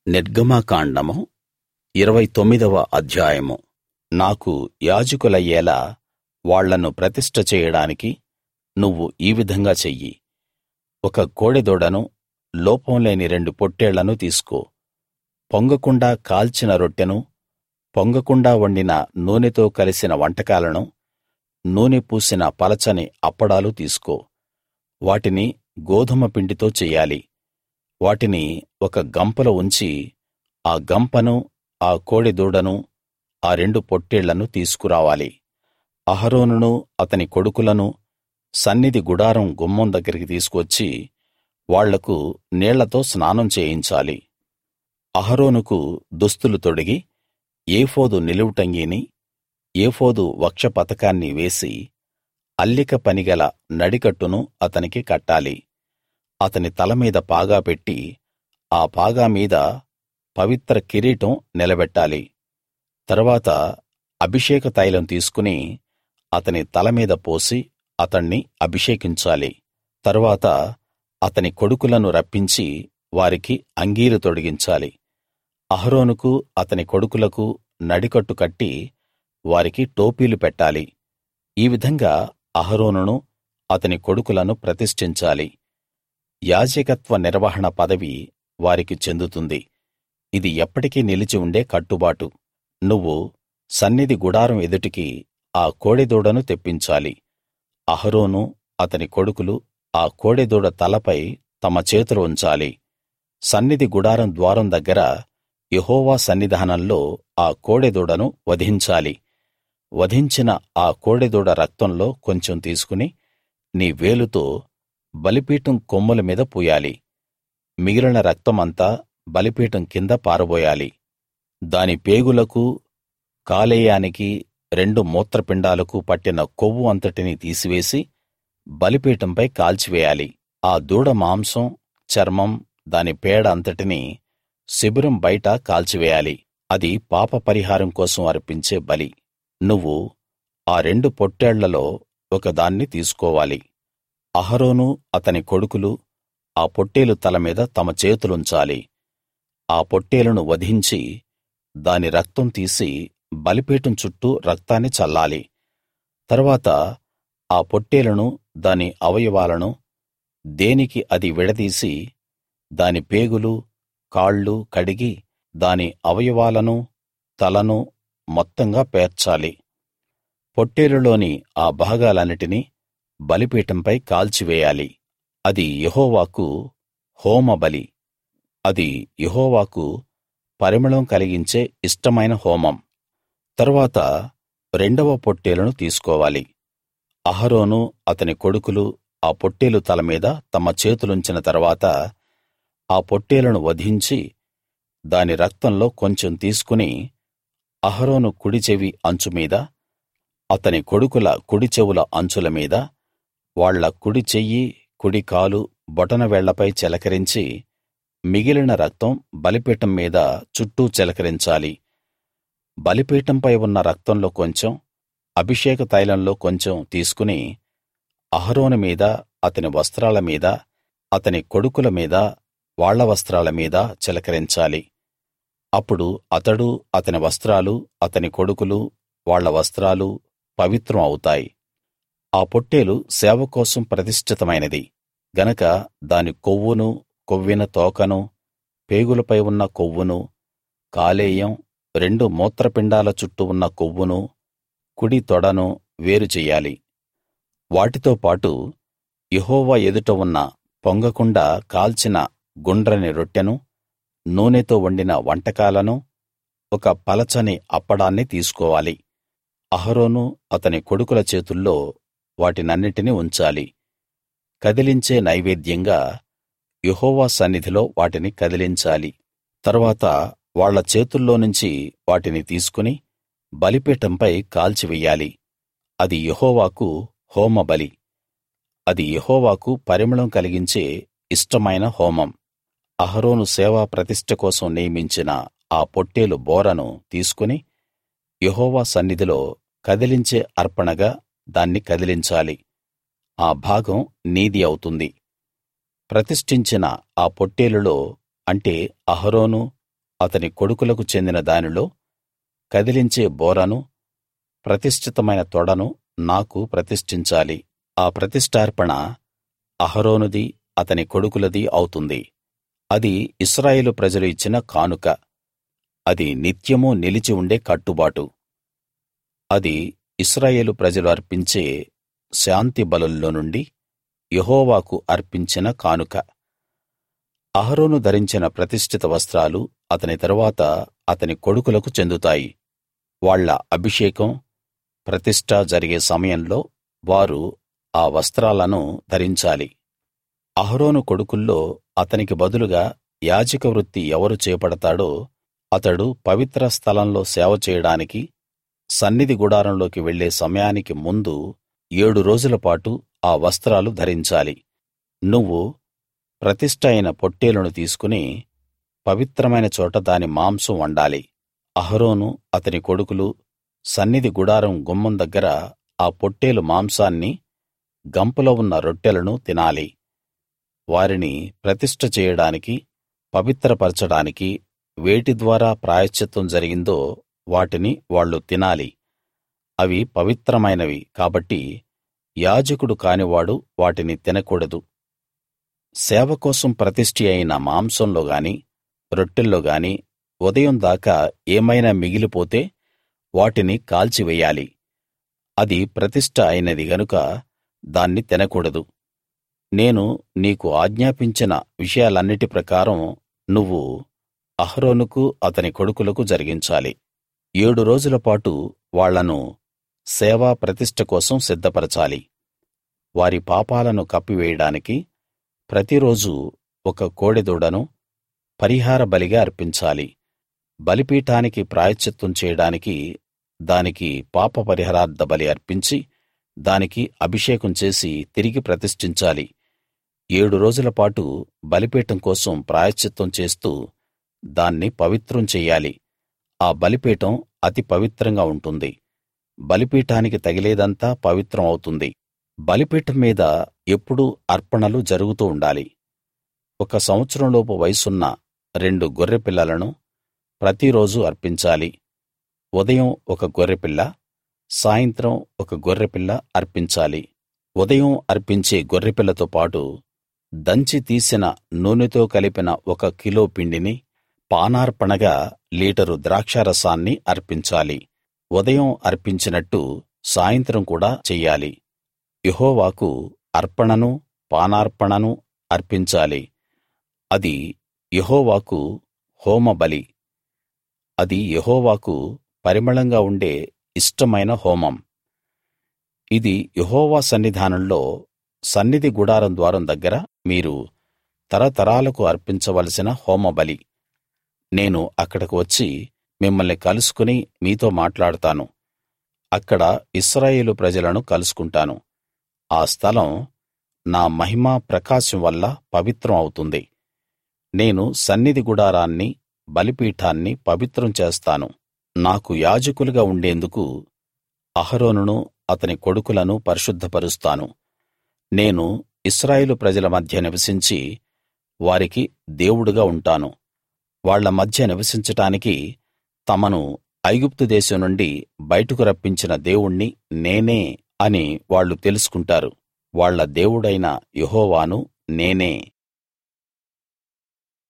నిర్గమకాండము 29వ అధ్యాయము. నాకు యాజకులయ్యేలా వాళ్ళను ప్రతిష్ఠ చేయడానికి నువ్వు ఈ విధంగా చెయ్యి. ఒక కోడెదూడను, లోపం లేని 2 పొట్టేళ్లను తీసుకో. పొంగకుండా కాల్చిన రొట్టెను, పొంగకుండా వండిన నూనెతో కలిసిన వంటకాలను, నూనె పూసిన పలచని అప్పడాలు తీసుకో. వాటిని గోదుమ పిండితో చెయ్యాలి. వాటిని ఒక గంపలో ఉంచి ఆ గంపను, ఆ కోడెదూడను, ఆ 2 పొట్టేళ్లను తీసుకురావాలి. అహరోనును అతని కొడుకులను సన్నిధి గుడారం గుమ్మం దగ్గరికి తీసుకువచ్చి వాళ్లకు నీళ్లతో స్నానం చేయించాలి. అహరోనుకు దుస్తులు తొడిగి, ఏఫోదు నిలువుటంగీని, ఏఫోదు వక్షపతకాన్ని వేసి, అల్లిక పనిగల నడికట్టును అతనికి కట్టాలి. అతని తల మీద పాగా పెట్టి, ఆ పాగా మీద పవిత్ర కిరీటం నిలబెట్టాలి. తరువాత అభిషేక తైలం తీసుకుని అతని తల మీద పోసి అతణ్ణి అభిషేకించాలి. తరువాత అతని కొడుకులను రప్పించి వారికి అంగీలు తొడిగించాలి. అహరోనుకు అతని కొడుకులకు నడికట్టు కట్టి వారికి టోపీలు పెట్టాలి. ఈ విధంగా అహరోనును అతని కొడుకులను ప్రతిష్ఠించాలి. యాజకత్వ నిర్వహణ పదవి వారికి చెందుతుంది. ఇది ఎప్పటికీ నిలిచి ఉండే కట్టుబాటు. నువ్వు సన్నిధి గుడారం ఎదుటికి ఆ కోడెదూడను తెప్పించాలి. అహరోను అతని కొడుకులు ఆ కోడెదూడ తలపై తమ చేతులు ఉంచాలి. సన్నిధి గుడారం ద్వారం దగ్గర యెహోవా సన్నిధానంలో ఆ కోడెదూడను వధించాలి. వధించిన ఆ కోడెదూడ రక్తంలో కొంచెం తీసుకుని నీ వేలుతో బలిపీఠం కొమ్ముల మీద పూయాలి. మిగిలిన రక్తం అంతా బలిపీఠం కింద పారబోయాలి. దాని పేగులకు, కాలేయానికి, 2 మూత్రపిండాలకు పట్టిన కొవ్వు అంతటినీ తీసివేసి బలిపీఠంపై కాల్చివేయాలి. ఆ దూడ మాంసం, చర్మం, దాని పేడ అంతటినీ శిబిరం బయట కాల్చివేయాలి. అది పాప పరిహారం కోసం అర్పించే బలి. నువ్వు ఆ 2 పొట్టేళ్లలో ఒకదాన్ని తీసుకోవాలి. అహరోను అతని కొడుకులు ఆ పొట్టేలు తల మీద తమ చేతులుంచాలి. ఆ పొట్టేలును వధించి దాని రక్తం తీసి బలిపీఠం చుట్టూ రక్తాన్ని చల్లాలి. తరువాత ఆ పొట్టేలును, దాని అవయవాలను దేనికి అది విడదీసి దాని పేగులు, కాళ్ళు కడిగి దాని అవయవాలను, తలను మొత్తంగా పేర్చాలి. పొట్టేలులోని ఆ భాగాలన్నిటినీ బలిపీఠంపై కాల్చివేయాలి. అది యెహోవాకు హోమబలి. అది యెహోవాకు పరిమళం కలిగించే ఇష్టమైన హోమం. తరువాత 2వ పొట్టేలును తీసుకోవాలి. అహరోను అతని కొడుకులు ఆ పొట్టేలు తల మీద తమ చేతులుంచిన తరువాత ఆ పొట్టేలును వధించి దాని రక్తంలో కొంచెం తీసుకుని అహరోను కుడి చెవి అంచు మీద, అతని కొడుకుల కుడి చెవుల అంచుల మీద, వాళ్ళ కుడి చెయ్యి, కుడి కాలు, బొటనవేళ్లపై చిలకరించి మిగిలిన రక్తం బలిపీఠం మీద చుట్టూ చిలకరించాలి. బలిపీఠంపై ఉన్న రక్తంలో కొంచెం, అభిషేక తైలంలో కొంచెం తీసుకుని అహరోను మీద, అతని వస్త్రాల మీద, అతని కొడుకుల మీద, వాళ్ళ వస్త్రాల మీద చిలకరించాలి. అప్పుడు అతడు, అతని వస్త్రాలు, అతని కొడుకులు, వాళ్ళ వస్త్రాలు పవిత్రం అవుతాయి. ఆ పొట్టేలు సేవ కోసం ప్రతిష్ఠితమైనది గనక దాని కొవ్వును, కొవ్విన తోకను, పేగులపై ఉన్న కొవ్వును, కాలేయం, 2 మూత్రపిండాల చుట్టూ ఉన్న కొవ్వును, కుడి తొడను వేరు చెయ్యాలి. వాటితో పాటు యెహోవా ఎదుట ఉన్న పొంగకుండా కాల్చిన గుండ్రని రొట్టెను, నూనెతో వండిన వంటకాలను, ఒక పలచని అప్పడాన్ని తీసుకోవాలి. అహరోను అతని కొడుకుల చేతుల్లో వాటినన్నిటినీ ఉంచాలి. కదిలించే నైవేద్యంగా యెహోవా సన్నిధిలో వాటిని కదిలించాలి. తరువాత వాళ్ళ చేతుల్లోనుంచి వాటిని తీసుకుని బలిపీఠంపై కాల్చివెయ్యాలి. అది యెహోవాకు హోమబలి. అది యెహోవాకు పరిమళం కలిగించే ఇష్టమైన హోమం. అహరోను సేవా ప్రతిష్ఠ కోసం నియమించిన ఆ పొట్టేలు బోరను తీసుకుని యెహోవా సన్నిధిలో కదిలించే అర్పణగా దాన్ని కదిలించాలి. ఆ భాగం నీది అవుతుంది. ప్రతిష్ఠించిన ఆ పొట్టేలులో అంటే అహరోను, అతని కొడుకులకు చెందిన దానిలో కదిలించే బోరను, ప్రతిష్ఠితమైన తొడను నాకు ప్రతిష్ఠించాలి. ఆ ప్రతిష్ఠార్పణ అహరోనుదీ అతని కొడుకులదీ అవుతుంది. అది ఇశ్రాయేలు ప్రజలు ఇచ్చిన కానుక. అది నిత్యమూ నిలిచి ఉండే కట్టుబాటు. అది ఇశ్రాయేలు ప్రజలు అర్పించే శాంతి బలుల్లో నుండి యెహోవాకు అర్పించిన కానుక. అహరోను ధరించిన ప్రతిష్ఠిత వస్త్రాలు అతని తరువాత అతని కొడుకులకు చెందుతాయి. వాళ్ళ అభిషేకం, ప్రతిష్ఠ జరిగే సమయంలో వారు ఆ వస్త్రాలను ధరించాలి. అహరోను కొడుకుల్లో అతనికి బదులుగా యాజక వృత్తి ఎవరు చేపడతాడో అతడు పవిత్ర స్థలంలో సేవ చేయడానికి సన్నిధి గుడారంలోకి వెళ్ళే సమయానికి ముందు 7 రోజుల పాటు ఆ వస్త్రాలు ధరించాలి. నువ్వు ప్రతిష్ఠ అయిన పొట్టేలును తీసుకుని పవిత్రమైన చోట దాని మాంసం వండాలి. అహరోను అతని కొడుకులు సన్నిధి గుడారం గుమ్మం దగ్గర ఆ పొట్టేలు మాంసాన్ని, గంపలో ఉన్న రొట్టెలను తినాలి. వారిని ప్రతిష్ఠ చేయడానికి, పవిత్రపరచడానికి వేటి ద్వారా ప్రాయశ్చిత్తం జరిగిందో వాటిని వాళ్ళు తినాలి. అవి పవిత్రమైనవి కాబట్టి యాజకుడు కానివాడు వాటిని తినకూడదు. సేవ కోసం ప్రతిష్ఠి అయిన మాంసంలో గాని, రొట్టెల్లో గాని ఉదయం దాకా ఏమైనా మిగిలిపోతే వాటిని కాల్చివెయ్యాలి. అది ప్రతిష్ఠ అయినది గనుక దాన్ని తినకూడదు. నేను నీకు ఆజ్ఞాపించిన విషయాలన్నిటి ప్రకారం నువ్వు అహరోనుకు అతని కొడుకులకు జరిగించాలి. 7 రోజుల పాటు వాళ్ళను సేవా ప్రతిష్ఠ కోసం సిద్ధపరచాలి. వారి పాపాలను కప్పివేయడానికి ప్రతిరోజూ ఒక కోడెదూడను పరిహార బలిగా అర్పించాలి. బలిపీఠానికి ప్రాయశ్చిత్తం చేయడానికి దానికి పాప పరిహారార్థ బలి అర్పించి దానికి అభిషేకం చేసి తిరిగి ప్రతిష్ఠించాలి. 7 రోజుల పాటు బలిపీఠం కోసం ప్రాయశ్చిత్తం చేస్తూ దాన్ని పవిత్రం చెయ్యాలి. ఆ బలిపీఠం అతి పవిత్రంగా ఉంటుంది. బలిపీఠానికి తగిలేదంతా పవిత్రం అవుతుంది. బలిపీఠం మీద ఎప్పుడూ అర్పణలు జరుగుతూ ఉండాలి. 1 సంవత్సరంలోపు వయసున్న 2 గొర్రెపిల్లలను ప్రతిరోజూ అర్పించాలి. ఉదయం ఒక గొర్రెపిల్ల, సాయంత్రం ఒక గొర్రెపిల్ల అర్పించాలి. ఉదయం అర్పించే గొర్రెపిల్లతో పాటు దంచి తీసిన నూనెతో కలిపిన 1 కిలో పిండిని, పానార్పణగా లీటరు ద్రాక్షారసాన్ని అర్పించాలి. ఉదయం అర్పించినట్టు సాయంత్రం కూడా చెయ్యాలి. యెహోవాకు అర్పణను, పానార్పణను అర్పించాలి. అది యెహోవాకు హోమబలి. అది యెహోవాకు పరిమళంగా ఉండే ఇష్టమైన హోమం. ఇది యెహోవా సన్నిధానంలో సన్నిధి గుడారం ద్వారం దగ్గర మీరు తరతరాలకు అర్పించవలసిన హోమబలి. నేను అక్కడకు వచ్చి మిమ్మల్ని కలుసుకుని మీతో మాట్లాడతాను. అక్కడ ఇశ్రాయేలు ప్రజలను కలుసుకుంటాను. ఆ స్థలం నా మహిమా ప్రకాశం వల్ల పవిత్రం అవుతుంది. నేను సన్నిధి గుడారాన్ని, బలిపీఠాన్ని పవిత్రం చేస్తాను. నాకు యాజకులుగా ఉండేందుకు అహరోనును అతని కొడుకులను పరిశుద్ధపరుస్తాను. నేను ఇశ్రాయేలు ప్రజల మధ్య నివసించి వారికి దేవుడుగా ఉంటాను. వాళ్ళ మధ్య నివసించటానికి తమను ఐగుప్తు దేశం నుండి బయటకు రప్పించిన దేవుణ్ణి నేనే అని వాళ్ళు తెలుసుకుంటారు. వాళ్ళ దేవుడైన యెహోవాను నేనే.